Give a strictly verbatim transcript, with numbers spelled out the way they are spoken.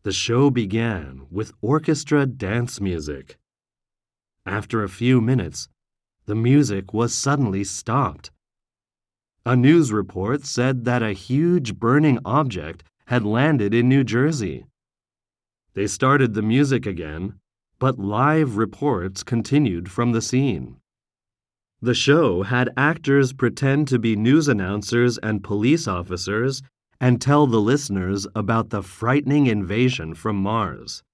The show began with orchestra dance music. After a few minutes, the music was suddenly stopped. A news report said that a huge burning object had landed in New Jersey. They started the music again, but live reports continued from the scene. The show had actors pretend to be news announcers and police officers and tell the listeners about the frightening invasion from Mars.